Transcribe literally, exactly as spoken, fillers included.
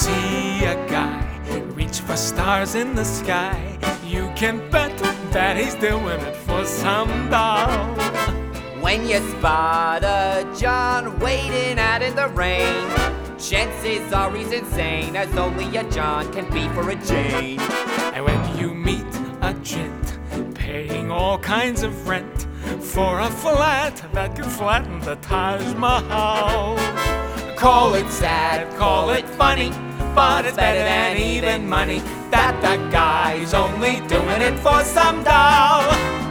see a guy reach for stars in the sky, you can bet that he's doing it for some doll. When you spot a John waiting out in the rain, chances are he's insane, as only a John can be for a Jane. And when you meet a gent paying all kinds of rent for a flat that can flatten the Taj Mahal, call it sad, call it funny, but it's better than even money that the guy's only doing it for some doll.